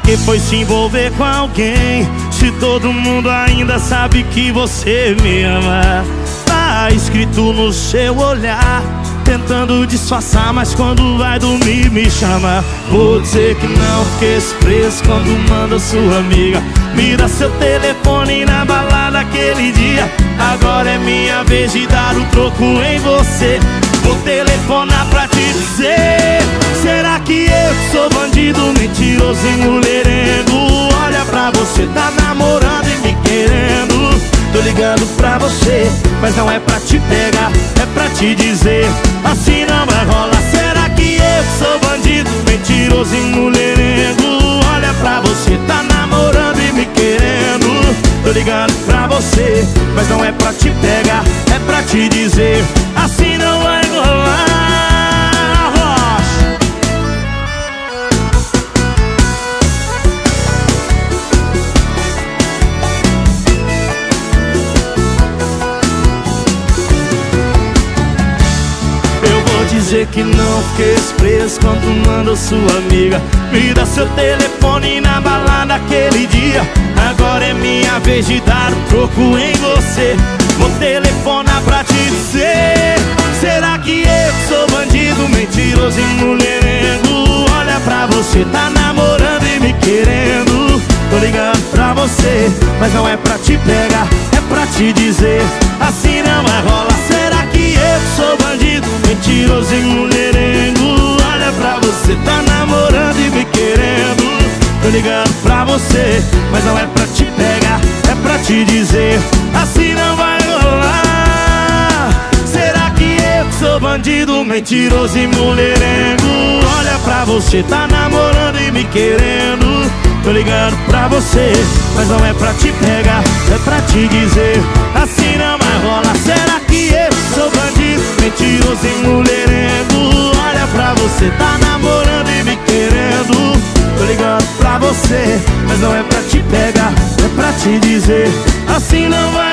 que foi se envolver com alguém, se todo mundo ainda sabe que você me ama? Tá escrito no seu olhar, tentando disfarçar, mas quando vai dormir me chama. Vou dizer que não, fiquei preso quando manda sua amiga me dá seu telefone na balada aquele dia. Agora é minha vez de dar o troco em você. Vou telefonar pra te dizer: será que eu sou bandido, mentiroso e mulherengo? Olha pra você, tá namorando e me querendo. Tô ligando pra você, mas não é pra te pegar, é pra te dizer: assim não vai rolar. Será que eu sou bandido, mentiroso e mulherengo? Olha pra você, tá namorando e me querendo. Tô ligando pra você, mas não é pra te pegar, é pra te dizer: assim não vai rolar. Dizer que não, fiquei preso quando mandou sua amiga me dá seu telefone na balada aquele dia. Agora é minha vez de dar o troco em você. Vou telefonar pra te dizer: será que eu sou bandido, mentiroso e mulherengo? Olha pra você, tá namorando e me querendo. Tô ligando pra você, mas não é pra te pegar, é pra te dizer: assim não vai rolar. Será que eu sou bandido, mentiroso e mulherengo? Olha pra você, tá namorando e me querendo. Tô ligando pra você, mas não é pra te pegar, é pra te dizer: assim não vai rolar. Será que eu sou bandido, mentiroso e mulherengo? Olha pra você, tá namorando e me querendo. Tô ligando pra você, mas não é pra te pegar, é pra te dizer: assim não vai rolar. Será que eu sou bandido, mentiroso e mulherengo? Olha pra você, tá namorando e me querendo. Tô ligando pra você, mas não é pra te pegar, é pra te dizer: assim não vai